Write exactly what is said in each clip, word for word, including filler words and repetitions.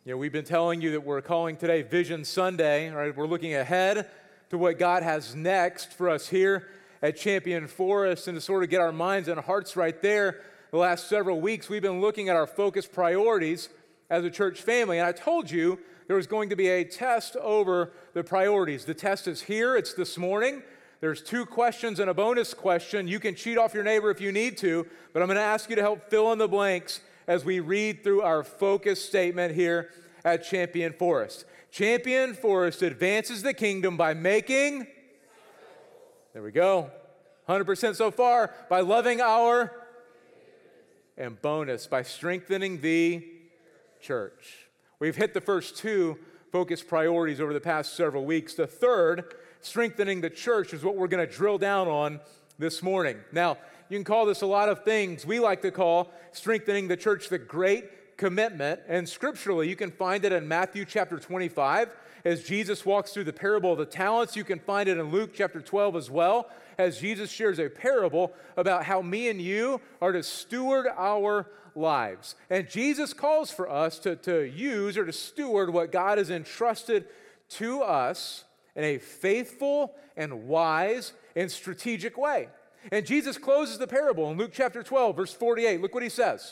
You know, we've been telling you that we're calling today Vision Sunday, right? We're looking ahead to what God has next for us here at Champion Forest, and to sort of get our minds and hearts right there. The last several weeks, we've been looking at our focus priorities as a church family, and I told you there was going to be a test over the priorities. The test is here. It's this morning. There's two questions and a bonus question. You can cheat off your neighbor if you need to, but I'm going to ask you to help fill in the blanks as we read through our focus statement here at Champion Forest. Champion Forest advances the kingdom by making, there we go, one hundred percent so far, by loving our, and bonus, by strengthening the church. We've hit the first two focus priorities over the past several weeks. The third, strengthening the church, is what we're going to drill down on this morning. Now, you can call this a lot of things. We like to call strengthening the church the Great Commitment, and scripturally, you can find it in Matthew chapter twenty-five as Jesus walks through the parable of the talents. You can find it in Luke chapter twelve as well, as Jesus shares a parable about how me and you are to steward our lives. And Jesus calls for us to, to use or to steward what God has entrusted to us in a faithful and wise and strategic way. And Jesus closes the parable in Luke chapter twelve, verse forty-eight. Look what he says.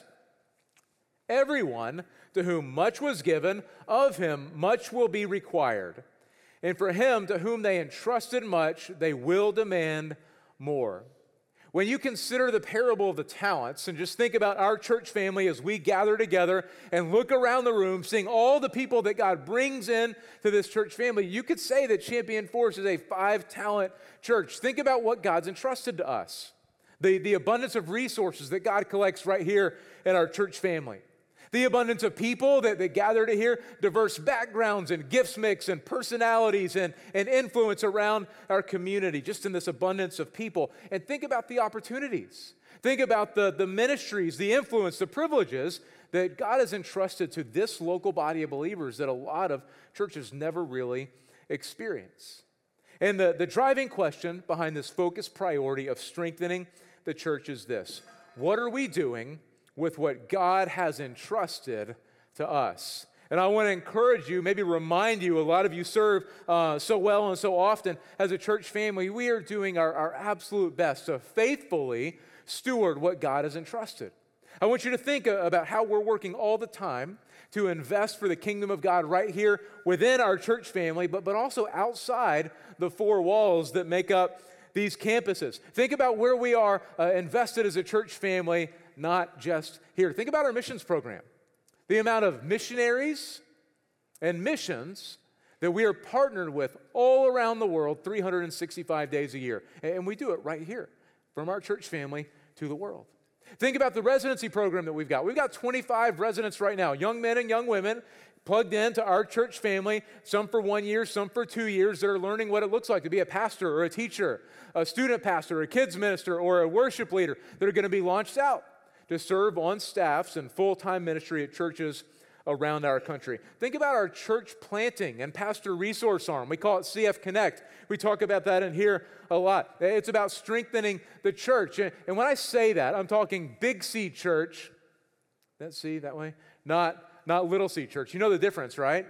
Everyone to whom much was given, of him much will be required. And for him to whom they entrusted much, they will demand more. When you consider the parable of the talents, and just think about our church family as we gather together and look around the room, seeing all the people that God brings in to this church family, you could say that Champion Forest is a five-talent church. Think about what God's entrusted to us. The, the abundance of resources that God collects right here in our church family. The abundance of people that, that gather to hear, diverse backgrounds and gifts mix and personalities and, and influence around our community, just in this abundance of people. And think about the opportunities. Think about the, the ministries, the influence, the privileges that God has entrusted to this local body of believers that a lot of churches never really experience. And the, the driving question behind this focus priority of strengthening the church is this: what are we doing with what God has entrusted to us? And I want to encourage you, maybe remind you, a lot of you serve uh, so well and so often as a church family. We are doing our, our absolute best to faithfully steward what God has entrusted. I want you to think about how we're working all the time to invest for the kingdom of God right here within our church family, but, but also outside the four walls that make up these campuses. Think about where we are uh, invested as a church family, not just here. Think about our missions program. The amount of missionaries and missions that we are partnered with all around the world three hundred sixty-five days a year. And we do it right here from our church family to the world. Think about the residency program that we've got. We've got twenty-five residents right now, young men and young women, plugged into our church family, some for one year, some for two years, that are learning what it looks like to be a pastor or a teacher, a student pastor, a kids minister, or a worship leader that are going to be launched out to serve on staffs and full-time ministry at churches around our country. Think about our church planting and pastor resource arm. We call it C F Connect. We talk about that in here a lot. It's about strengthening the church. And when I say that, I'm talking Big C Church. That C that way? Not, not Little C Church. You know the difference, right?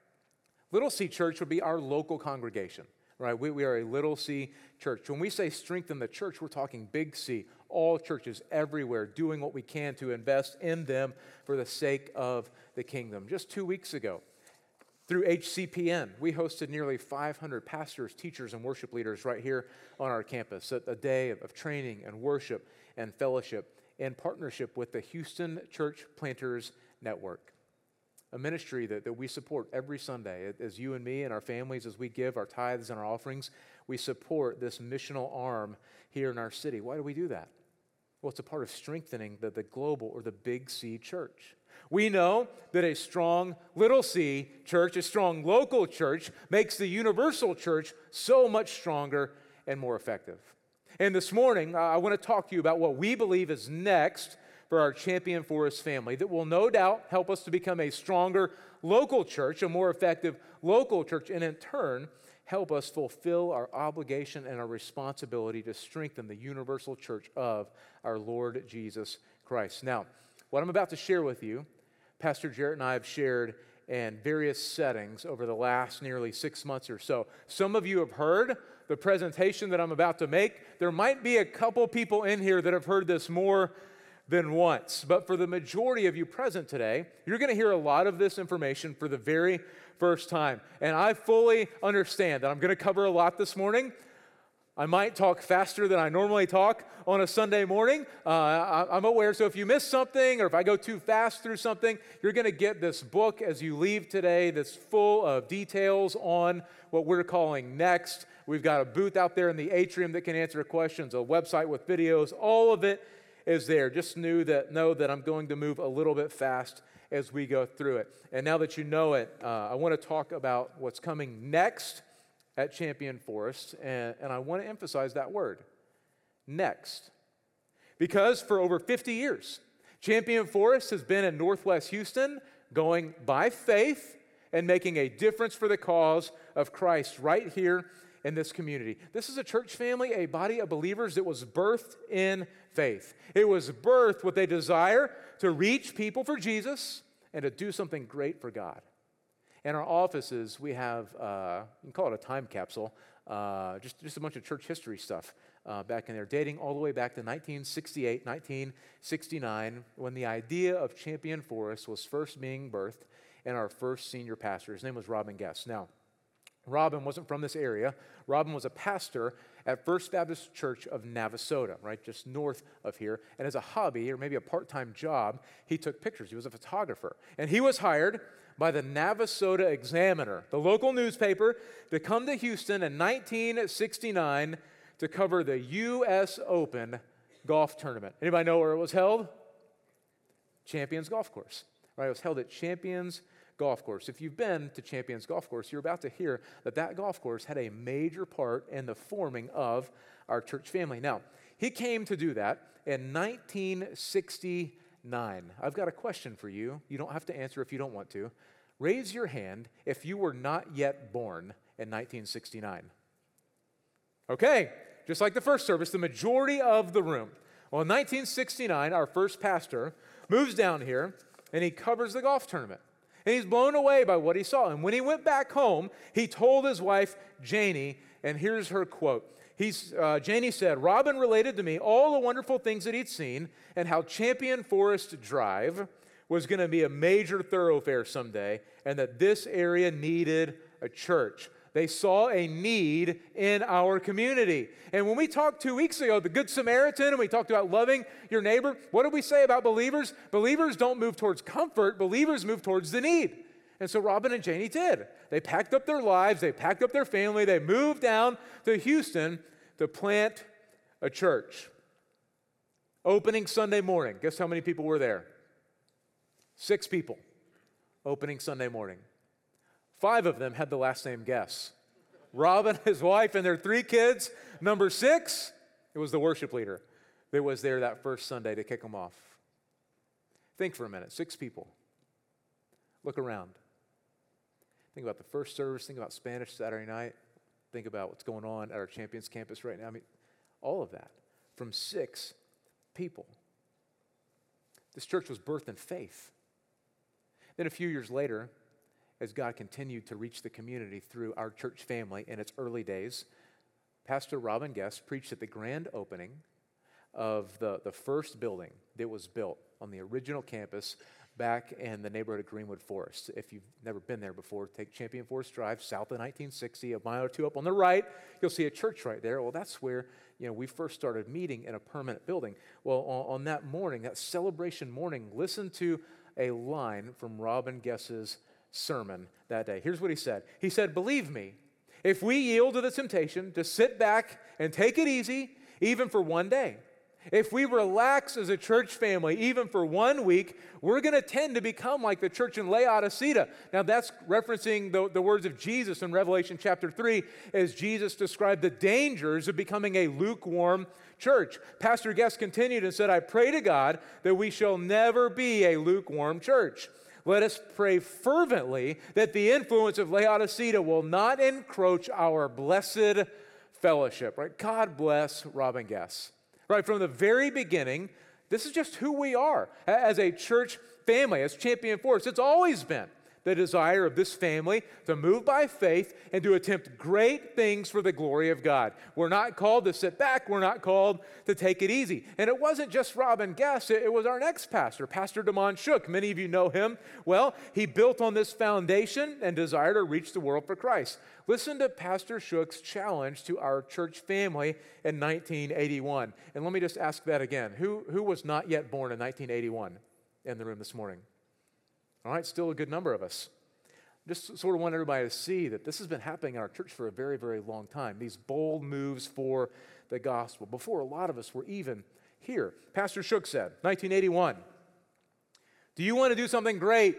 Little C Church would be our local congregation, right? We, we are a Little C Church. When we say strengthen the church, we're talking Big C. All churches everywhere doing what we can to invest in them for the sake of the kingdom. Just two weeks ago, through H C P N, we hosted nearly five hundred pastors, teachers, and worship leaders right here on our campus. A day of training and worship and fellowship in partnership with the Houston Church Planters Network, a ministry that, that we support every Sunday. As you and me and our families, as we give our tithes and our offerings, we support this missional arm here in our city. Why do we do that? Well, it's a part of strengthening the, the global or the Big C church. We know that a strong little C church, a strong local church, makes the universal church so much stronger and more effective. And this morning, I want to talk to you about what we believe is next for our Champion Forest family that will no doubt help us to become a stronger local church, a more effective local church, and in turn, help us fulfill our obligation and our responsibility to strengthen the universal church of our Lord Jesus Christ. Now, what I'm about to share with you, Pastor Jarrett and I have shared in various settings over the last nearly six months or so. Some of you have heard the presentation that I'm about to make. There might be a couple people in here that have heard this more than once. But for the majority of you present today, you're going to hear a lot of this information for the very first time. And I fully understand that I'm going to cover a lot this morning. I might talk faster than I normally talk on a Sunday morning. Uh, I, I'm aware, so if you miss something or if I go too fast through something, you're going to get this book as you leave today that's full of details on what we're calling Next. We've got a booth out there in the atrium that can answer questions, a website with videos, all of it is there. Just knew that, know that I'm going to move a little bit fast as we go through it. And now that you know it, uh, I want to talk about what's coming next at Champion Forest, and, and I want to emphasize that word, next. Because for over fifty years, Champion Forest has been in Northwest Houston, going by faith and making a difference for the cause of Christ right here in this community. This is a church family, a body of believers that was birthed in faith. It was birthed with a desire to reach people for Jesus and to do something great for God. In our offices, we have, uh, you can call it a time capsule, uh, just, just a bunch of church history stuff uh, back in there, dating all the way back to nineteen sixty-eight, nineteen sixty-nine, when the idea of Champion Forest was first being birthed, and our first senior pastor, his name was Robin Guest. Now, Robin wasn't from this area. Robin was a pastor at First Baptist Church of Navasota, right, just north of here. And as a hobby, or maybe a part-time job, he took pictures. He was a photographer. And he was hired by the Navasota Examiner, the local newspaper, to come to Houston in nineteen sixty-nine to cover the U S Open golf tournament. Anybody know where it was held? Champions Golf Course, right? It was held at Champions Golf Course. If you've been to Champions Golf Course, you're about to hear that that golf course had a major part in the forming of our church family. Now, he came to do that in nineteen sixty-nine. I've got a question for you. You don't have to answer if you don't want to. Raise your hand if you were not yet born in nineteen sixty-nine. Okay, just like the first service, the majority of the room. Well, in nineteen sixty-nine, our first pastor moves down here and he covers the golf tournament. And he's blown away by what he saw. And when he went back home, he told his wife, Janie, and here's her quote. He's, uh, Janie said, Robin related to me all the wonderful things that he'd seen and how Champion Forest Drive was going to be a major thoroughfare someday and that this area needed a church. They saw a need in our community. And when we talked two weeks ago, the Good Samaritan, and we talked about loving your neighbor, what did we say about believers? Believers don't move towards comfort. Believers move towards the need. And so Robin and Janie did. They packed up their lives. They packed up their family. They moved down to Houston to plant a church. Opening Sunday morning. Guess how many people were there? Six people. Opening Sunday morning. Five of them had the last name Guess. Robin, his wife, and their three kids. Number six, it was the worship leader that was there that first Sunday to kick them off. Think for a minute. Six people. Look around. Think about the first service. Think about Spanish Saturday night. Think about what's going on at our Champions campus right now. I mean, all of that from six people. This church was birthed in faith. Then a few years later, as God continued to reach the community through our church family in its early days, Pastor Robin Guest preached at the grand opening of the, the first building that was built on the original campus back in the neighborhood of Greenwood Forest. If you've never been there before, take Champion Forest Drive, south of nineteen sixty, a mile or two up on the right, you'll see a church right there. Well, that's where, you know, we first started meeting in a permanent building. Well, on, on that morning, that celebration morning, listen to a line from Robin Guest's sermon that day. Here's what he said. He said, believe me, if we yield to the temptation to sit back and take it easy, even for one day, if we relax as a church family, even for one week, we're going to tend to become like the church in Laodicea. Now, that's referencing the, the words of Jesus in Revelation chapter three, as Jesus described the dangers of becoming a lukewarm church. Pastor Guest continued and said, I pray to God that we shall never be a lukewarm church. Let us pray fervently that the influence of Laodicea will not encroach our blessed fellowship. Right? God bless Robin Guest. Right, from the very beginning, this is just who we are as a church family, as Champion Forest. It's always been the desire of this family to move by faith and to attempt great things for the glory of God. We're not called to sit back. We're not called to take it easy. And it wasn't just Robin Guess. It was our next pastor, Pastor Damon Shook. Many of you know him. Well, he built on this foundation and desire to reach the world for Christ. Listen to Pastor Shook's challenge to our church family in nineteen eighty-one. And let me just ask that again. Who, who was not yet born in nineteen eighty-one in the room this morning? All right, still a good number of us. Just sort of want everybody to see that this has been happening in our church for a very, very long time. These bold moves for the gospel, before a lot of us were even here. Pastor Shook said, nineteen eighty-one, do you want to do something great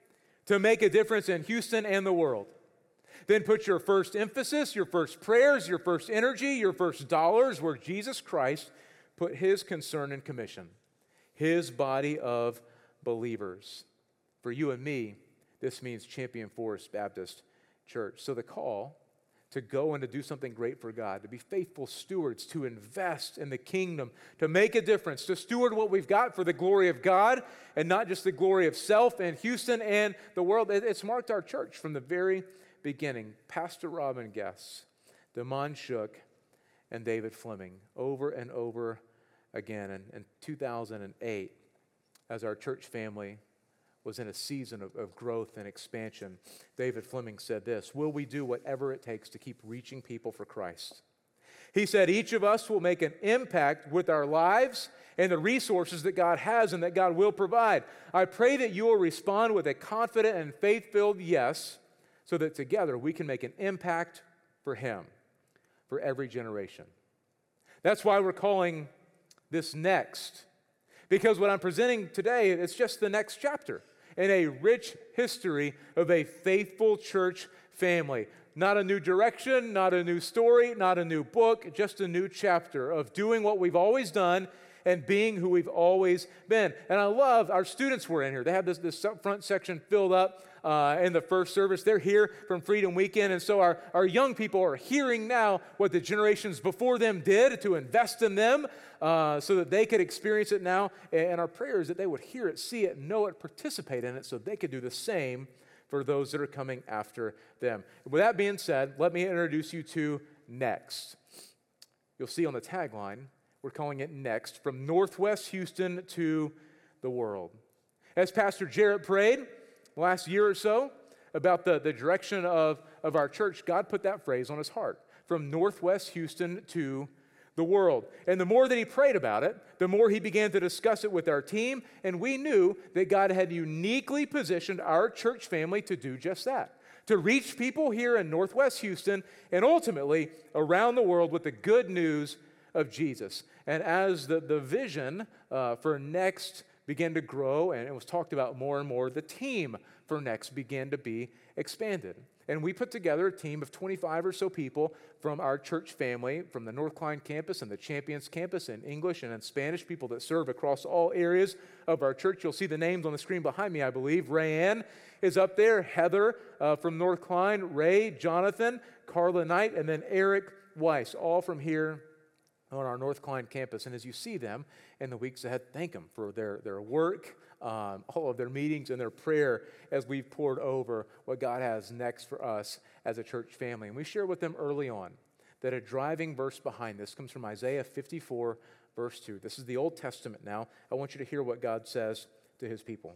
to make a difference in Houston and the world? Then put your first emphasis, your first prayers, your first energy, your first dollars where Jesus Christ put his concern and commission, his body of believers. For you and me, this means Champion Forest Baptist Church. So the call to go and to do something great for God, to be faithful stewards, to invest in the kingdom, to make a difference, to steward what we've got for the glory of God and not just the glory of self and Houston and the world. It's marked our church from the very beginning. Pastor Robin Guess, Damon Shook, and David Fleming over and over again. And in two thousand eight, as our church family was in a season of, of growth and expansion, David Fleming said this, will we do whatever it takes to keep reaching people for Christ? He said, each of us will make an impact with our lives and the resources that God has and that God will provide. I pray that you will respond with a confident and faith-filled yes, so that together we can make an impact for Him, for every generation. That's why we're calling this Next, because what I'm presenting today, it's just the next chapter in a rich history of a faithful church family. Not a new direction, not a new story, not a new book, just a new chapter of doing what we've always done and being who we've always been. And I love our students were in here. They have this, this front section filled up uh, in the first service. They're here from Freedom Weekend. And so our, our young people are hearing now what the generations before them did to invest in them uh, so that they could experience it now. And our prayer is that they would hear it, see it, know it, participate in it so they could do the same for those that are coming after them. With that being said, let me introduce you to Next. You'll see on the tagline, we're calling it Next, from Northwest Houston to the world. As Pastor Jarrett prayed last year or so about the, the direction of, of our church, God put that phrase on his heart, from Northwest Houston to the world. And the more that he prayed about it, the more he began to discuss it with our team, and we knew that God had uniquely positioned our church family to do just that, to reach people here in Northwest Houston and ultimately around the world with the good news of Jesus. And as the, the vision uh, for Next began to grow and it was talked about more and more, the team for Next began to be expanded. And we put together a team of twenty-five or so people from our church family, from the North Klein campus and the Champions campus in English and in Spanish, people that serve across all areas of our church. You'll see the names on the screen behind me, I believe. Rayanne is up there, Heather uh, from North Klein, Ray, Jonathan, Carla Knight, and then Eric Weiss, all from here on our North Klein campus. And as you see them in the weeks ahead, thank them for their, their work, um, all of their meetings and their prayer as we've poured over what God has next for us as a church family. And we share with them early on that a driving verse behind this comes from Isaiah fifty-four, verse two. This is the Old Testament now. I want you to hear what God says to his people.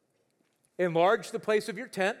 Enlarge the place of your tent,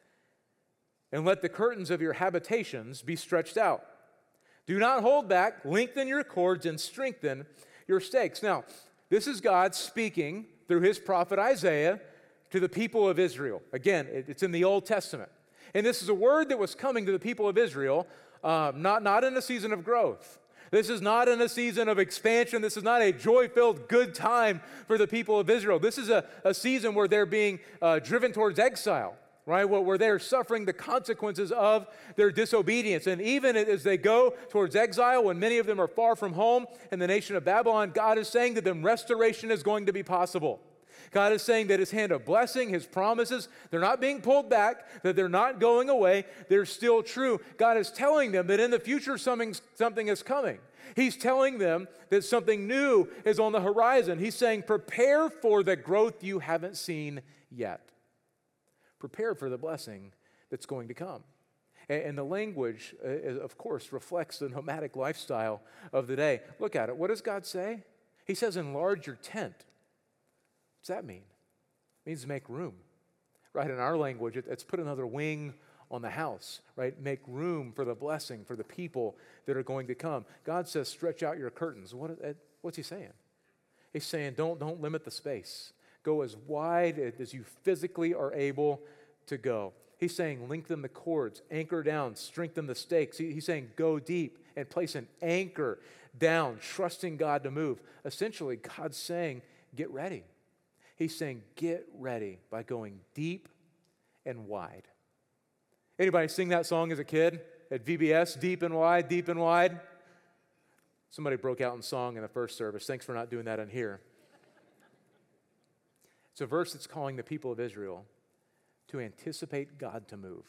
and let the curtains of your habitations be stretched out. Do not hold back, lengthen your cords, and strengthen your stakes. Now, this is God speaking through his prophet Isaiah to the people of Israel. Again, it's in the Old Testament. And this is a word that was coming to the people of Israel, uh, not, not in a season of growth. This is not in a season of expansion. This is not a joy-filled good time for the people of Israel. This is a, a season where they're being uh, driven towards exile, right? Where they're suffering the consequences of their disobedience. And even as they go towards exile, when many of them are far from home in the nation of Babylon, God is saying to them, restoration is going to be possible. God is saying that his hand of blessing, his promises, they're not being pulled back, that they're not going away, they're still true. God is telling them that in the future something, something is coming. He's telling them that something new is on the horizon. He's saying, prepare for the growth you haven't seen yet. prepare for the blessing that's going to come. And, and the language, uh, of course, reflects the nomadic lifestyle of the day. Look at it. What does God say? He says, enlarge your tent. What's that mean? It means make room. Right? In our language, it, it's put another wing on the house, right? Make room for the blessing, for the people that are going to come. God says, stretch out your curtains. What, what's he saying? He's saying, don't, don't limit the space. Go as wide as you physically are able to go. He's saying, lengthen the cords, anchor down, strengthen the stakes. He, he's saying, go deep and place an anchor down, trusting God to move. Essentially, God's saying, get ready. He's saying, get ready by going deep and wide. Anybody sing that song as a kid at V B S? Deep and wide, deep and wide. Somebody broke out in song in the first service. Thanks for not doing that in here. It's a verse that's calling the people of Israel to anticipate God to move.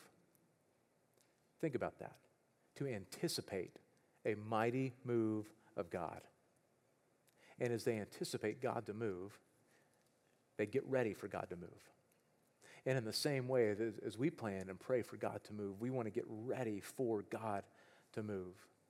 Think about that. To anticipate a mighty move of God. And as they anticipate God to move, they get ready for God to move. And in the same way, as, as we plan and pray for God to move, we want to get ready for God to move.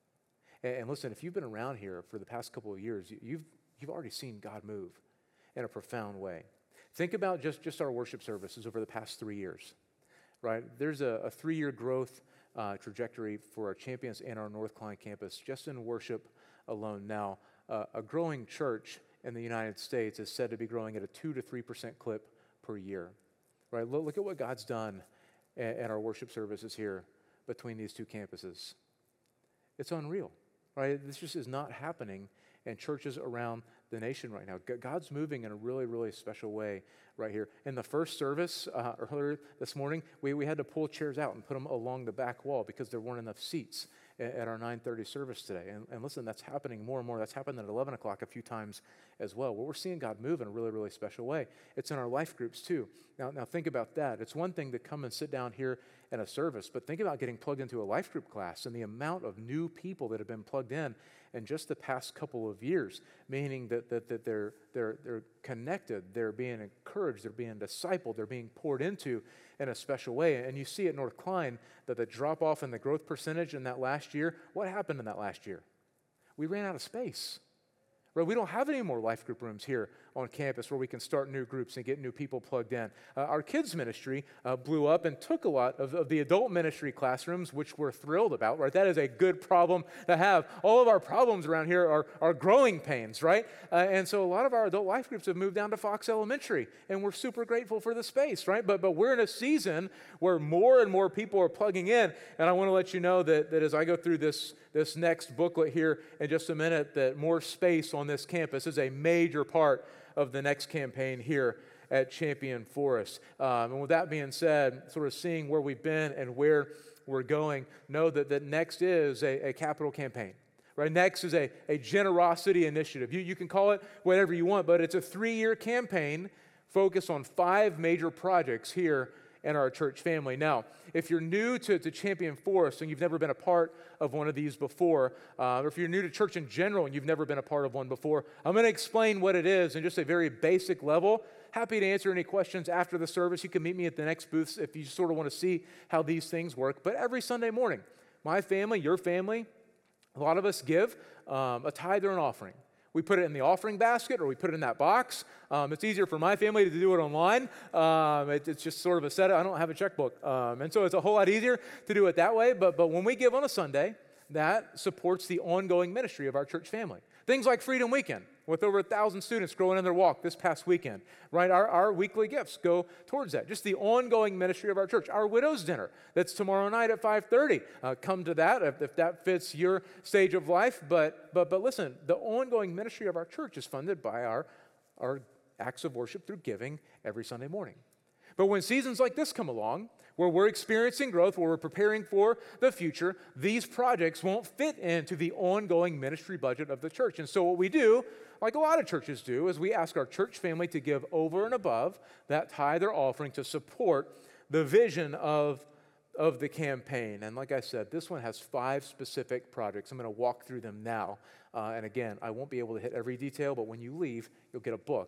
And, and listen, if you've been around here for the past couple of years, you, you've, you've already seen God move in a profound way. Think about just, just our worship services over the past three years, right? There's a, a three-year growth uh, trajectory for our Champions and our North Klein campus just in worship alone. Now, uh, a growing church in the United States is said to be growing at a two to three percent clip per year. Right, look, look at what God's done at, at our worship services here between these two campuses. It's unreal, right? This just is not happening in churches around the nation right now. God's moving in a really, really special way right here. In the first service uh, earlier this morning, we, we had to pull chairs out and put them along the back wall because there weren't enough seats at, at our nine thirty service today. And, and listen, that's happening more and more. That's happened at eleven o'clock a few times as well. Well, we're seeing God move in a really, really special way. It's in our life groups too. Now, now think about that. It's one thing to come and sit down here in a service, but think about getting plugged into a life group class and the amount of new people that have been plugged in in just the past couple of years, meaning that, that, that they're, they're, they're connected, they're being encouraged, they're being discipled, they're being poured into in a special way. And you see at North Klein that the drop-off in the growth percentage in that last year, what happened in that last year? We ran out of space. Right? We don't have any more life group rooms here on campus where we can start new groups and get new people plugged in. Uh, our kids ministry uh, blew up and took a lot of, of the adult ministry classrooms, which we're thrilled about, right? That is a good problem to have. All of our problems around here are, are growing pains, right? Uh, and so a lot of our adult life groups have moved down to Fox Elementary, and we're super grateful for the space, right? But, but we're in a season where more and more people are plugging in, and I want to let you know that, that as I go through this, this next booklet here in just a minute, that more space on this campus is a major part of the next campaign here at Champion Forest. Um, and with that being said, sort of seeing where we've been and where we're going, know that, that next is a, a capital campaign. Right? Next is a, a generosity initiative. You, you can call it whatever you want, but it's a three-year campaign focused on five major projects here in our church family. Now, if you're new to, to Champion Forest and you've never been a part of one of these before, uh, or if you're new to church in general and you've never been a part of one before, I'm going to explain what it is in just a very basic level. Happy to answer any questions after the service. You can meet me at the next booth if you sort of want to see how these things work. But every Sunday morning, my family, your family, a lot of us give um, a tithe or an offering. We put it in the offering basket or we put it in that box. Um, it's easier for my family to do it online. Um, it, it's just sort of a setup. I don't have a checkbook. Um, and so it's a whole lot easier to do it that way. But, but when we give on a Sunday, that supports the ongoing ministry of our church family. Things like Freedom Weekend, with over a thousand students growing in their walk this past weekend, right? Our, our weekly gifts go towards that. Just the ongoing ministry of our church. Our widow's dinner, that's tomorrow night at five thirty. Uh, come to that if, if that fits your stage of life. But, but, but listen, the ongoing ministry of our church is funded by our, our acts of worship through giving every Sunday morning. But when seasons like this come along, where we're experiencing growth, where we're preparing for the future, these projects won't fit into the ongoing ministry budget of the church. And so what we do, like a lot of churches do, is we ask our church family to give over and above that tithe or offering to support the vision of, of the campaign. And like I said, this one has five specific projects. I'm going to walk through them now. Uh, and again, I won't be able to hit every detail, but when you leave, you'll get a book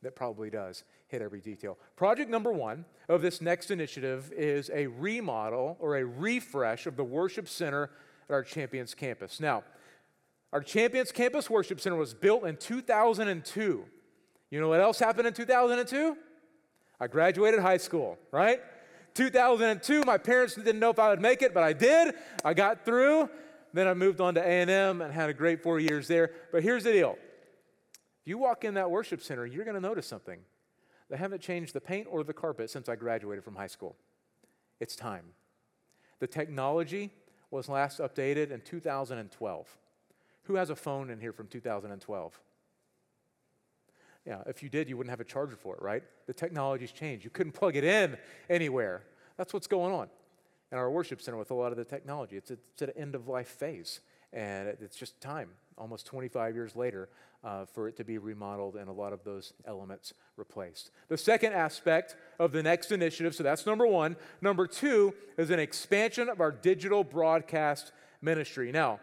that probably does hit every detail. Project number one of this next initiative is a remodel or a refresh of the worship center at our Champions campus. Now, our Champions Campus Worship Center was built in two thousand two. You know what else happened in two thousand two? I graduated high school, right? two thousand two, my parents didn't know if I would make it, but I did. I got through. Then I moved on to A and M and had a great four years there. But here's the deal. If you walk in that worship center, you're going to notice something. They haven't changed the paint or the carpet since I graduated from high school. It's time. The technology was last updated in two thousand twelve. Who has a phone in here from two thousand twelve? Yeah, if you did, you wouldn't have a charger for it, right? The technology's changed. You couldn't plug it in anywhere. That's what's going on in our worship center with a lot of the technology. It's, a, it's at an end-of-life phase, and it, it's just time, almost twenty-five years later, uh, for it to be remodeled and a lot of those elements replaced. The second aspect of the next initiative, so that's number one. Number two is an expansion of our digital broadcast ministry. Now,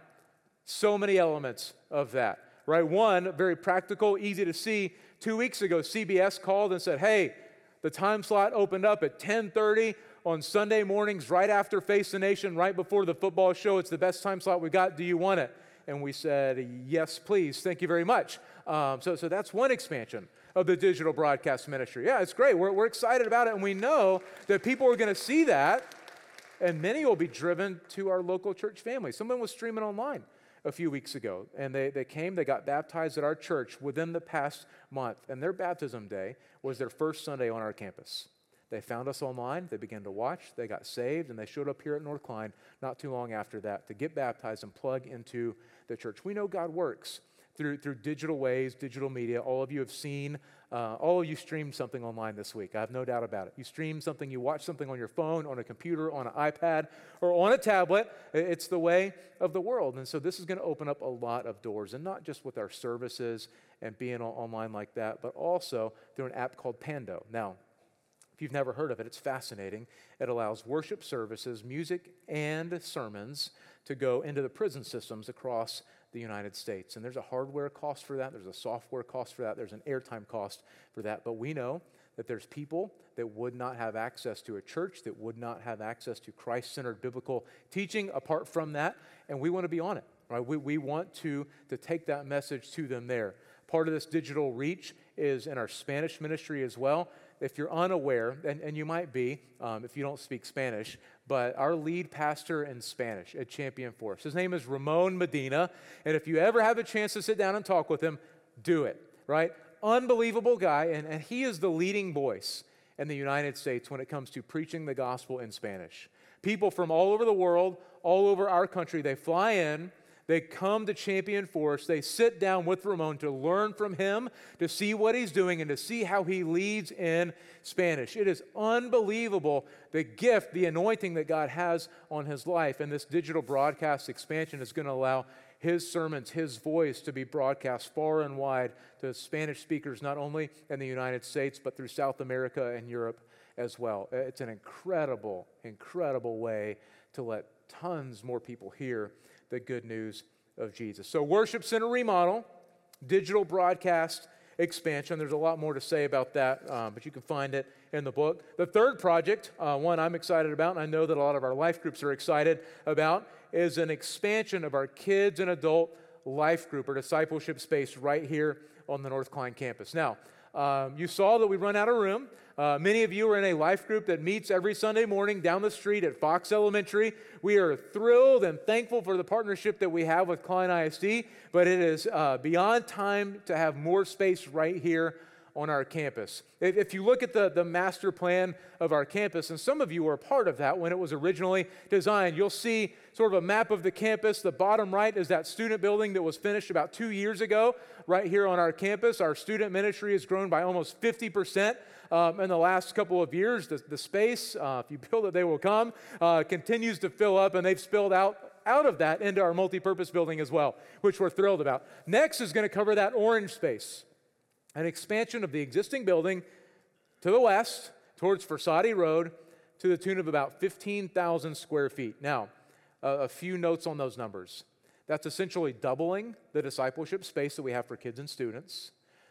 so many elements of that, right? One, very practical, easy to see. Two weeks ago, C B S called and said, hey, the time slot opened up at ten thirty on Sunday mornings, right after Face the Nation, right before the football show. It's the best time slot we got. Do you want it? And we said, yes, please. Thank you very much. Um, so, so that's one expansion of the digital broadcast ministry. Yeah, it's great. We're, we're excited about it, and we know that people are going to see that, and many will be driven to our local church family. Someone was streaming online a few weeks ago, and they, they came, they got baptized at our church within the past month, and their baptism day was their first Sunday on our campus. They found us online, they began to watch, they got saved, and they showed up here at North Klein not too long after that to get baptized and plug into the church. We know God works through, through digital ways, digital media. All of you have seen, uh, all of you streamed something online this week. I have no doubt about it. You streamed something, you watched something on your phone, on a computer, on an iPad, or on a tablet. It's the way of the world. And so this is going to open up a lot of doors, and not just with our services and being online like that, but also through an app called Pando. Now, if you've never heard of it, it's fascinating. It allows worship services, music, and sermons to go into the prison systems across the United States. And there's a hardware cost for that. There's a software cost for that. There's an airtime cost for that. But we know that there's people that would not have access to a church, that would not have access to Christ-centered biblical teaching apart from that. And we want to be on it, right? We, we want to, to take that message to them there. Part of this digital reach is in our Spanish ministry as well. If you're unaware, and, and you might be um, if you don't speak Spanish, but our lead pastor in Spanish at Champion Forest, his name is Ramon Medina, and if you ever have a chance to sit down and talk with him, do it, right? Unbelievable guy, and, and he is the leading voice in the United States when it comes to preaching the gospel in Spanish. People from all over the world, all over our country, they fly in, they come to Champion Forest, they sit down with Ramon to learn from him, to see what he's doing, and to see how he leads in Spanish. It is unbelievable, the gift, the anointing that God has on his life, and this digital broadcast expansion is going to allow his sermons, his voice to be broadcast far and wide to Spanish speakers, not only in the United States, but through South America and Europe as well. It's an incredible, incredible way to let tons more people hear the good news of Jesus. So worship center remodel, digital broadcast expansion. There's a lot more to say about that, um, but you can find it in the book. The third project, uh, one I'm excited about, and I know that a lot of our life groups are excited about, is an expansion of our kids and adult life group or discipleship space right here on the North Klein campus. Now, um, you saw that we run out of room. Uh, many of you are in a life group that meets every Sunday morning down the street at Fox Elementary. We are thrilled and thankful for the partnership that we have with Klein I S D, but it is uh, beyond time to have more space right here on our campus. If, if you look at the, the master plan of our campus, and some of you were a part of that when it was originally designed, you'll see sort of a map of the campus. The bottom right is that student building that was finished about two years ago right here on our campus. Our student ministry has grown by almost fifty percent um, in the last couple of years. The, the space, uh, if you build it, they will come, uh, continues to fill up, and they've spilled out out of that into our multi-purpose building as well, which we're thrilled about. Next is going to cover that orange space. An expansion of the existing building to the west towards Versati Road to the tune of about fifteen thousand square feet. Now, uh, a few notes on those numbers. That's essentially doubling the discipleship space that we have for kids and students.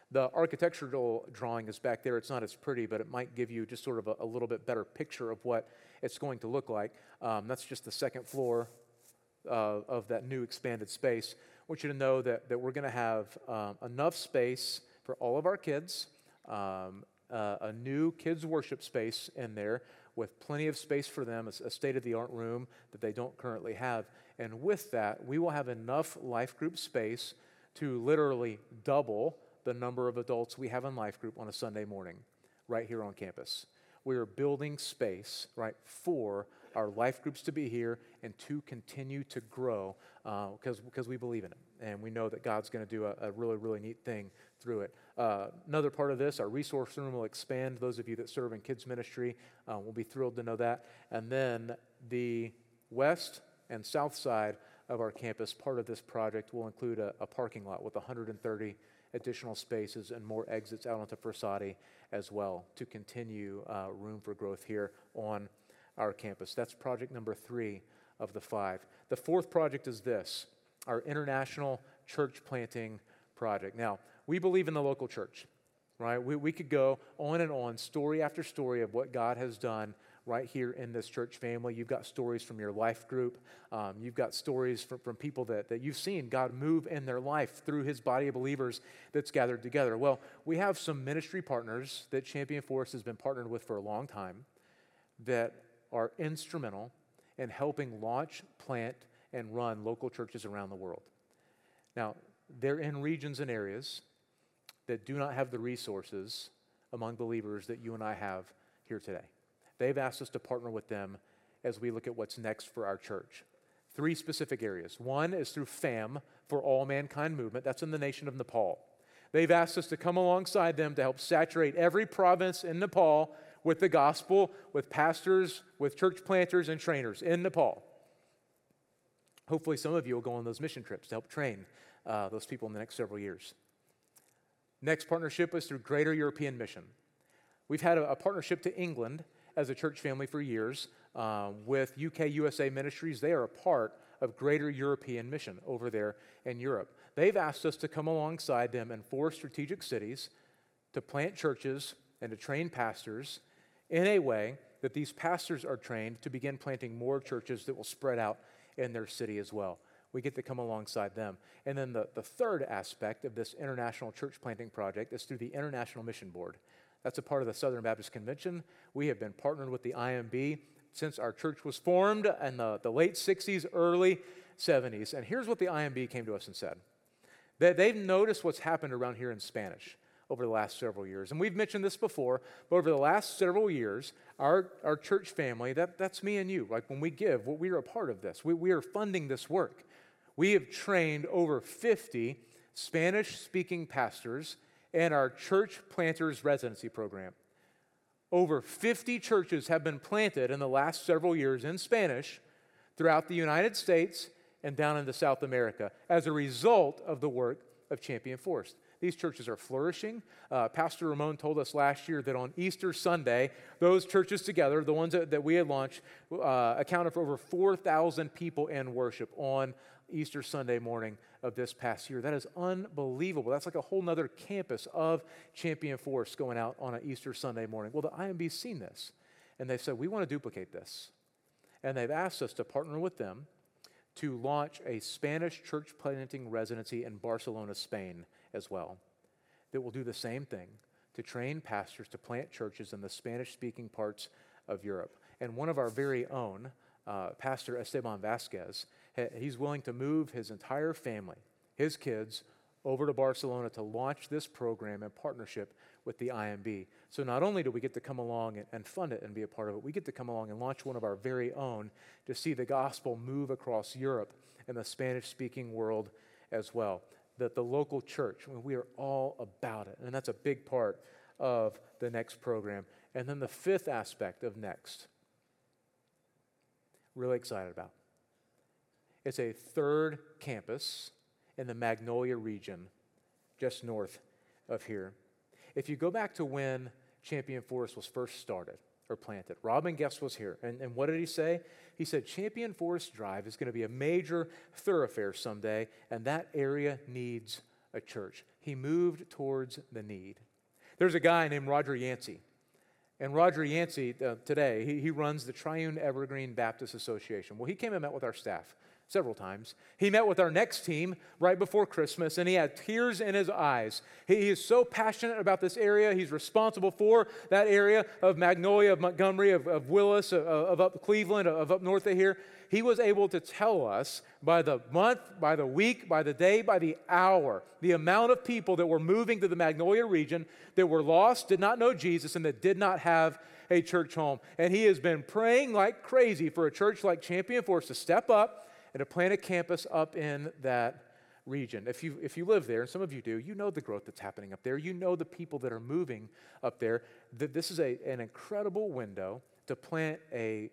The architectural drawing is back there. It's not as pretty, but it might give you just sort of a, a little bit better picture of what it's going to look like. Um, that's just the second floor uh, of that new expanded space. I want you to know that, that we're going to have um, enough space for all of our kids, um, uh, a new kids worship space in there with plenty of space for them, a, a state-of-the-art room that they don't currently have. And with that, we will have enough life group space to literally double the number of adults we have in life group on a Sunday morning right here on campus. We are building space, right, for our life groups to be here and to continue to grow because uh, because we believe in it. And we know that God's going to do a, a really, really neat thing through it. Uh, another part of this, our resource room will expand. Those of you that serve in kids ministry uh, will be thrilled to know that. And then the west and south side of our campus, part of this project will include a, a parking lot with one hundred thirty additional spaces and more exits out onto Forsati as well to continue uh, room for growth here on our campus. That's project number three of the five. The fourth project is this, our international church planting project. Now, we believe in the local church, right? We, we could go on and on, story after story of what God has done right here in this church family. You've got stories from your life group. Um, you've got stories from, from people that, that you've seen God move in their life through his body of believers that's gathered together. Well, we have some ministry partners that Champion Forest has been partnered with for a long time that are instrumental in helping launch, plant, and run local churches around the world. Now, they're in regions and areas that do not have the resources among believers that you and I have here today. They've asked us to partner with them as we look at what's next for our church. Three specific areas. One is through FAM, for All Mankind Movement. That's in the nation of Nepal. They've asked us to come alongside them to help saturate every province in Nepal with the gospel, with pastors, with church planters, and trainers in Nepal. Hopefully some of you will go on those mission trips to help train uh, those people in the next several years. Next partnership is through Greater European Mission. We've had a, a partnership to England as a church family for years um, with U K U S A Ministries. They are a part of Greater European Mission over there in Europe. They've asked us to come alongside them in four strategic cities to plant churches and to train pastors in a way that these pastors are trained to begin planting more churches that will spread out in their city as well. We get to come alongside them. And then the, the third aspect of this international church planting project is through the International Mission Board. That's a part of the Southern Baptist Convention. We have been partnered with the I M B since our church was formed in the, the late sixties, early seventies. And here's what the I M B came to us and said. That they've noticed what's happened around here in Spanish over the last several years. And we've mentioned this before, but over the last several years, our, our church family, that, that's me and you, like when we give, well, we are a part of this. We, we are funding this work. We have trained over fifty Spanish-speaking pastors in our Church Planters Residency Program. Over fifty churches have been planted in the last several years in Spanish throughout the United States and down into South America as a result of the work of Champion Forest. These churches are flourishing. Uh, Pastor Ramon told us last year that on Easter Sunday, those churches together, the ones that, that we had launched, uh, accounted for over four thousand people in worship on Easter Sunday morning of this past year. That is unbelievable. That's like a whole nother campus of Champion Forest going out on an Easter Sunday morning. Well, the I M B's seen this, and they've said, we want to duplicate this. And they've asked us to partner with them to launch a Spanish church planting residency in Barcelona, Spain as well, that will do the same thing to train pastors to plant churches in the Spanish-speaking parts of Europe. And one of our very own, uh, Pastor Esteban Vasquez, he's willing to move his entire family, his kids, over to Barcelona to launch this program in partnership with the I M B. So not only do we get to come along and, and fund it and be a part of it, we get to come along and launch one of our very own to see the gospel move across Europe and the Spanish-speaking world as well. That the local church, I mean, we are all about it, and that's a big part of the NEXT program. And then the fifth aspect of NEXT, really excited about. It's a third campus in the Magnolia region, just north of here. If you go back to when Champion Forest was first started or planted, Robin Guest was here. And, and what did he say? He said, Champion Forest Drive is going to be a major thoroughfare someday, and that area needs a church. He moved towards the need. There's a guy named Roger Yancey. And Roger Yancey, uh, today, he, he runs the Triune Evergreen Baptist Association. Well, he came and met with our staff several times. He met with our next team right before Christmas, and he had tears in his eyes. He, he is so passionate about this area. He's responsible for that area of Magnolia, of Montgomery, of, of Willis, of, of up Cleveland, of up north of here. He was able to tell us by the month, by the week, by the day, by the hour, the amount of people that were moving to the Magnolia region that were lost, did not know Jesus, and that did not have a church home. And he has been praying like crazy for a church like Champion Forest to step up and to plant a campus up in that region. If you if you live there, and some of you do, you know the growth that's happening up there. You know the people that are moving up there. That this is a, an incredible window to plant a,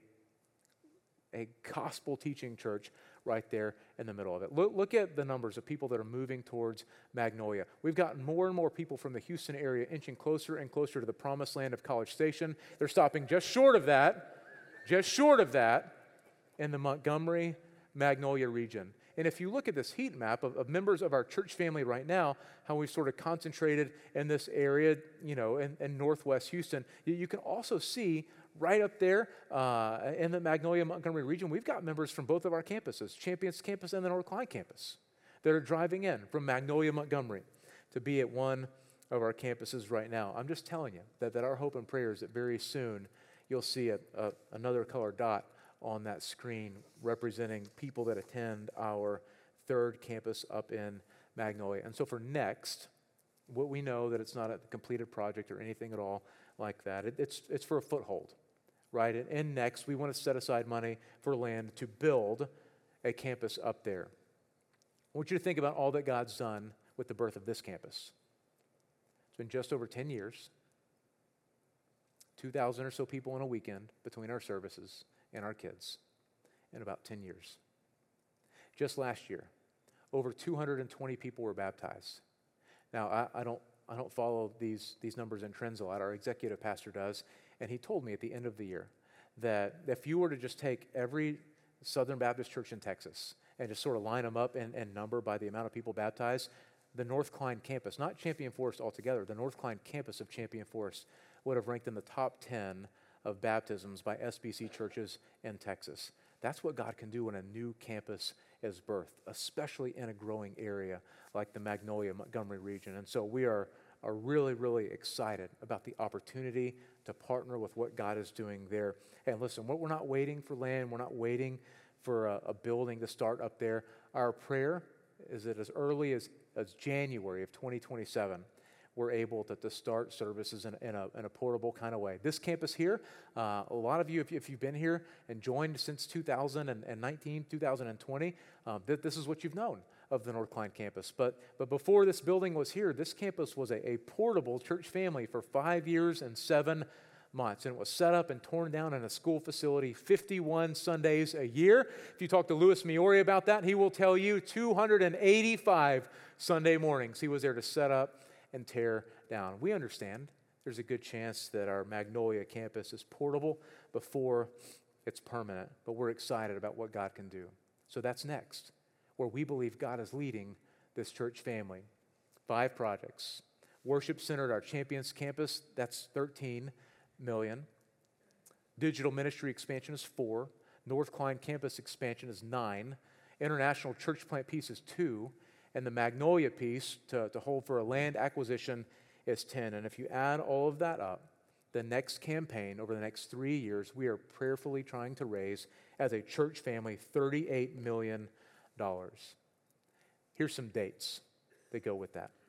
a gospel-teaching church right there in the middle of it. Look, look at the numbers of people that are moving towards Magnolia. We've gotten more and more people from the Houston area inching closer and closer to the promised land of College Station. They're stopping just short of that, just short of that, in the Montgomery, Magnolia region. And if you look at this heat map of, of members of our church family right now, how we've sort of concentrated in this area, you know, in, in northwest Houston, you, you can also see right up there uh, in the Magnolia, Montgomery region, we've got members from both of our campuses, Champions campus and the North Klein campus, that are driving in from Magnolia, Montgomery to be at one of our campuses right now. I'm just telling you that, that our hope and prayer is that very soon you'll see a, a, another colored dot on that screen representing people that attend our third campus up in Magnolia. And so for next, what we know that it's not a completed project or anything at all like that. It, it's, it's for a foothold, right? And, and next, we want to set aside money for land to build a campus up there. I want you to think about all that God's done with the birth of this campus. It's been just over ten years, two thousand or so people in a weekend between our services and our kids in about ten years. Just last year, over two hundred twenty people were baptized. Now, I, I don't I don't follow these, these numbers and trends a lot. Our executive pastor does, and he told me at the end of the year that if you were to just take every Southern Baptist church in Texas and just sort of line them up and, and number by the amount of people baptized, the North Klein campus, not Champion Forest altogether, the North Klein campus of Champion Forest would have ranked in the top ten of baptisms by S B C churches in Texas. That's what God can do when a new campus is birthed, especially in a growing area like the Magnolia, Montgomery region. And so we are, are really, really excited about the opportunity to partner with what God is doing there. And listen, we're not waiting for land. We're not waiting for a, a building to start up there. Our prayer is that as early as, as January of twenty twenty-seven, we're able to, to start services in, in, a, in a portable kind of way. This campus here, uh, a lot of you, if, if you've been here and joined since two thousand nineteen, two thousand twenty, um, th- this is what you've known of the North Klein campus. But, but before this building was here, this campus was a, a portable church family for five years and seven months. And it was set up and torn down in a school facility fifty-one Sundays a year. If you talk to Louis Miori about that, he will tell you two hundred eighty-five Sunday mornings he was there to set up and tear down. We understand there's a good chance that our Magnolia campus is portable before it's permanent, but we're excited about what God can do. So that's next, where we believe God is leading this church family. Five projects. Worship Center at our Champions campus, that's thirteen million. Digital ministry expansion is four. North Klein campus expansion is nine. International church plant piece is two. And the Magnolia piece to, to hold for a land acquisition is ten. And if you add all of that up, the next campaign over the next three years, we are prayerfully trying to raise, as a church family, thirty-eight million dollars. Here's some dates that go with that.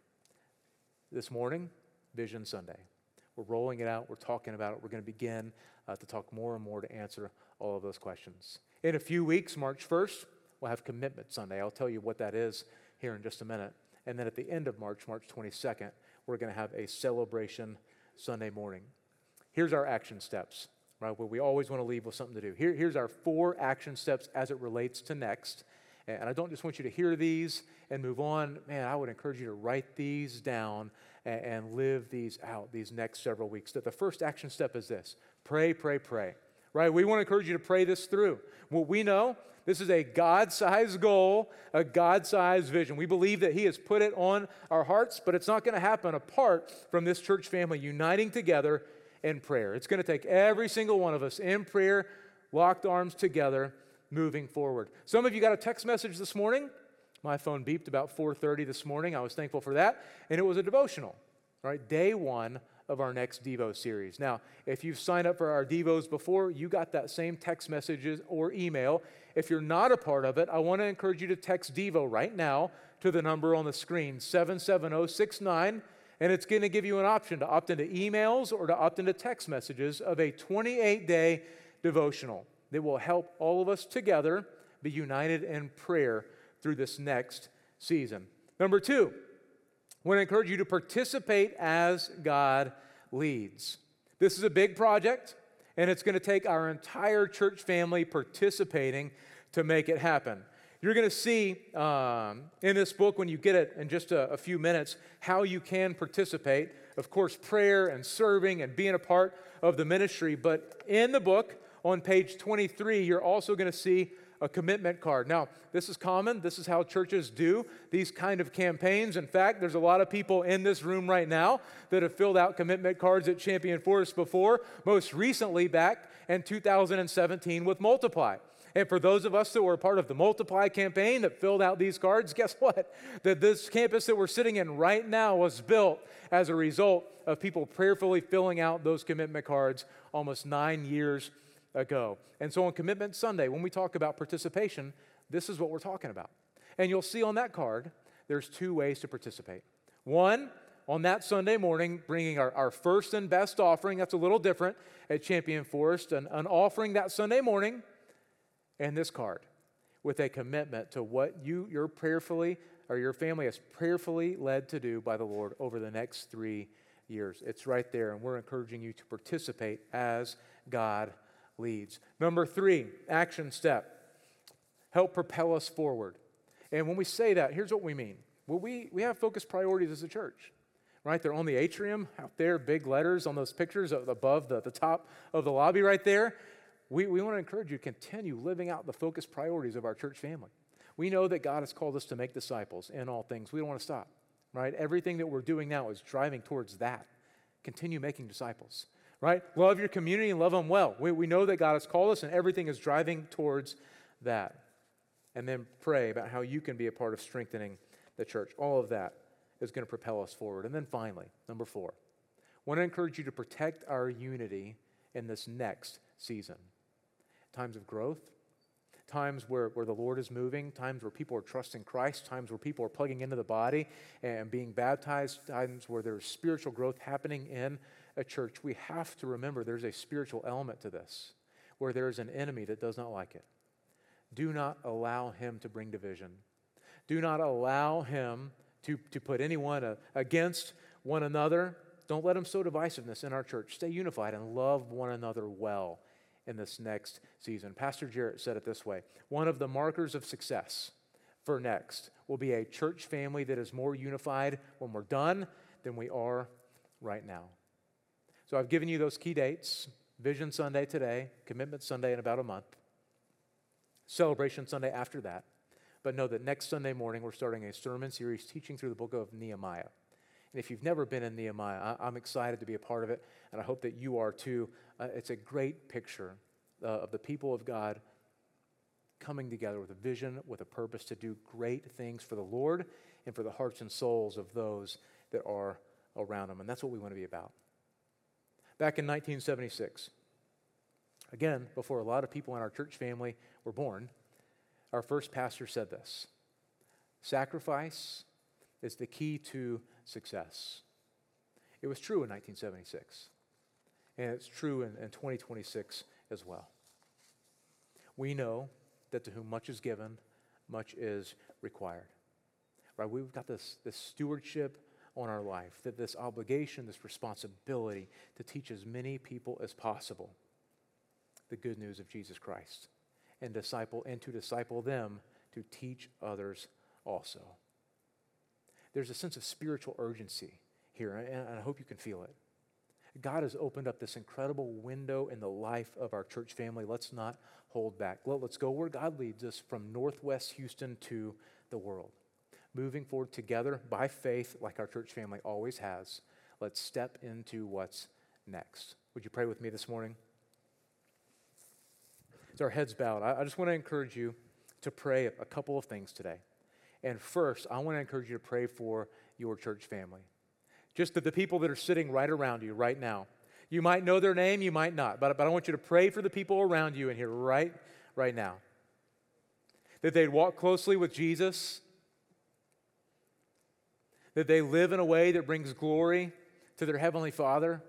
This morning, Vision Sunday. We're rolling it out. We're talking about it. We're going to begin uh, to talk more and more to answer all of those questions. In a few weeks, March first, we'll have Commitment Sunday. I'll tell you what that is here in just a minute. And then at the end of March, March twenty-second, we're going to have a celebration Sunday morning. Here's our action steps, right? Where we always want to leave with something to do. Here, here's our four action steps as it relates to next. And I don't just want you to hear these and move on. Man, I would encourage you to write these down and, and live these out these next several weeks. That the first action step is this: pray, pray, pray. Right? We want to encourage you to pray this through. Well, we know This is a God-sized goal, a God-sized vision. We believe that He has put it on our hearts, but it's not going to happen apart from this church family uniting together in prayer. It's going to take every single one of us in prayer, locked arms together, moving forward. Some of you got a text message this morning. My phone beeped about four thirty this morning. I was thankful for that. And it was a devotional, all right? Day one of our next Devo series. Now, if you've signed up for our Devos before, you got that same text messages or email. If you're not a part of it, I want to encourage you to text Devo right now to the number on the screen, seven seven zero six nine, and it's going to give you an option to opt into emails or to opt into text messages of a twenty-eight day devotional that will help all of us together be united in prayer through this next season. Number two, I want to encourage you to participate as God leads. This is a big project, and it's going to take our entire church family participating to make it happen. You're going to see um, in this book, when you get it in just a, a few minutes, how you can participate. Of course, prayer and serving and being a part of the ministry. But in the book, on page twenty-three, you're also going to see a commitment card. Now, this is common. This is how churches do these kind of campaigns. In fact, there's a lot of people in this room right now that have filled out commitment cards at Champion Forest before, most recently back in two thousand seventeen with Multiply. And for those of us that were part of the Multiply campaign that filled out these cards, guess what? That this campus that we're sitting in right now was built as a result of people prayerfully filling out those commitment cards almost nine years ago. And so on Commitment Sunday, when we talk about participation, this is what we're talking about. And you'll see on that card, there's two ways to participate. One, on that Sunday morning, bringing our, our first and best offering. That's a little different at Champion Forest. An, an offering that Sunday morning, and this card with a commitment to what you, you're prayerfully, or your family is prayerfully led to do by the Lord over the next three years. It's right there, and we're encouraging you to participate as God leads. Number three, action step. Help propel us forward. And when we say that, here's what we mean. Well, we, we have focused priorities as a church, right? They're on the atrium out there, big letters on those pictures above the, the top of the lobby right there. We, we want to encourage you to continue living out the focused priorities of our church family. We know that God has called us to make disciples in all things. We don't want to stop, right? Everything that we're doing now is driving towards that. Continue making disciples, right? Love your community and love them well. We, we know that God has called us, and everything is driving towards that. And then pray about how you can be a part of strengthening the church. All of that is going to propel us forward. And then finally, number four, I want to encourage you to protect our unity in this next season. Times of growth, times where, where the Lord is moving, times where people are trusting Christ, times where people are plugging into the body and being baptized, times where there's spiritual growth happening in a church. We have to remember there's a spiritual element to this, where there's an enemy that does not like it. Do not allow him to bring division. Do not allow him to, to put anyone uh, against one another. Don't let him sow divisiveness in our church. Stay unified and love one another well in this next season. Pastor Jarrett said it this way: one of the markers of success for next will be a church family that is more unified when we're done than we are right now. So I've given you those key dates: Vision Sunday today, Commitment Sunday in about a month, Celebration Sunday after that. But know that next Sunday morning we're starting a sermon series teaching through the book of Nehemiah. And if you've never been in Nehemiah, I, I'm excited to be a part of it, and I hope that you are too. Uh, it's a great picture uh, of the people of God coming together with a vision, with a purpose to do great things for the Lord and for the hearts and souls of those that are around them. And that's what we want to be about. Back in nineteen seventy-six, again, before a lot of people in our church family were born, our first pastor said this: sacrifice is the key to success. It was true in nineteen seventy-six, and it's true in, in twenty twenty-six as well. We know that to whom much is given, much is required. Right? We've got this, this stewardship on our life, that this obligation, this responsibility to teach as many people as possible the good news of Jesus Christ, and disciple and to disciple them to teach others also. There's a sense of spiritual urgency here, and I hope you can feel it. God has opened up this incredible window in the life of our church family. Let's not hold back. Well, let's go where God leads us, from Northwest Houston to the world. Moving forward together by faith like our church family always has. Let's step into what's next. Would you pray with me this morning? As our heads bowed, I just want to encourage you to pray a couple of things today. And first, I want to encourage you to pray for your church family. Just the, the people that are sitting right around you right now. You might know their name, you might not, but, but I want you to pray for the people around you in here right, right now. That they'd walk closely with Jesus, that they live in a way that brings glory to their Heavenly Father.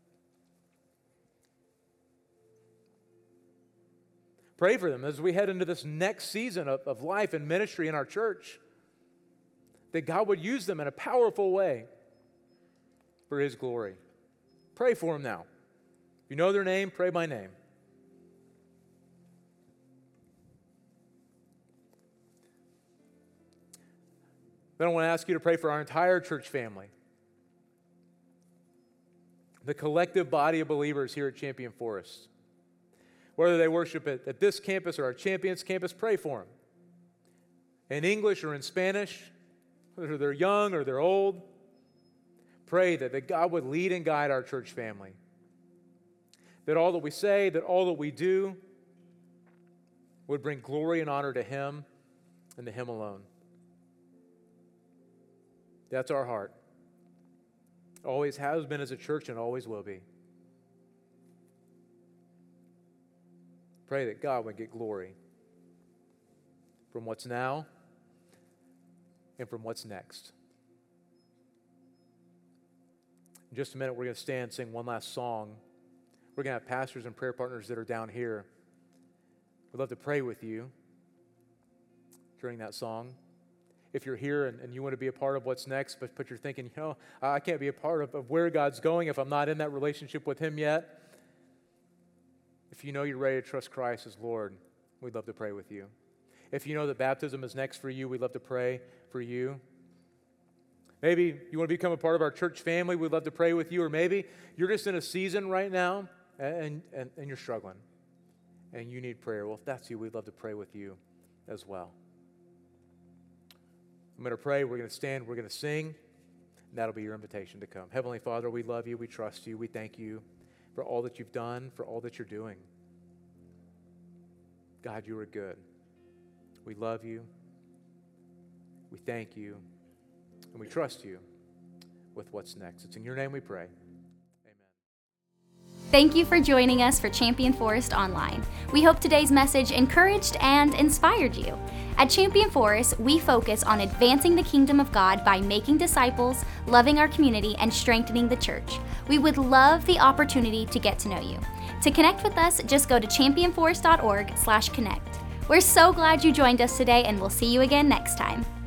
Pray for them as we head into this next season of, of life and ministry in our church, that God would use them in a powerful way for His glory. Pray for them now. If you know their name, pray by name. Then I want to ask you to pray for our entire church family, the collective body of believers here at Champion Forest. Whether they worship at, at this campus or our Champions campus, pray for them. In English or in Spanish, whether they're young or they're old, pray that, that God would lead and guide our church family. That all that we say, that all that we do would bring glory and honor to Him and to Him alone. That's our heart. Always has been as a church and always will be. Pray that God would get glory from what's now and from what's next. In just a minute, we're going to stand and sing one last song. We're going to have pastors and prayer partners that are down here. We'd love to pray with you during that song. If you're here and, and you want to be a part of what's next, but, but you're thinking, you know, I can't be a part of, of where God's going if I'm not in that relationship with Him yet. If you know you're ready to trust Christ as Lord, we'd love to pray with you. If you know that baptism is next for you, we'd love to pray for you. Maybe you want to become a part of our church family, we'd love to pray with you. Or maybe you're just in a season right now and, and, and you're struggling and you need prayer. Well, if that's you, we'd love to pray with you as well. I'm going to pray, we're going to stand, we're going to sing, and that'll be your invitation to come. Heavenly Father, we love you, we trust you, we thank you for all that you've done, for all that you're doing. God, you are good. We love you, we thank you, and we trust you with what's next. It's in your name we pray. Thank you for joining us for Champion Forest Online. We hope today's message encouraged and inspired you. At Champion Forest, we focus on advancing the kingdom of God by making disciples, loving our community, and strengthening the church. We would love the opportunity to get to know you. To connect with us, just go to champion forest dot org slash connect. We're so glad you joined us today, and we'll see you again next time.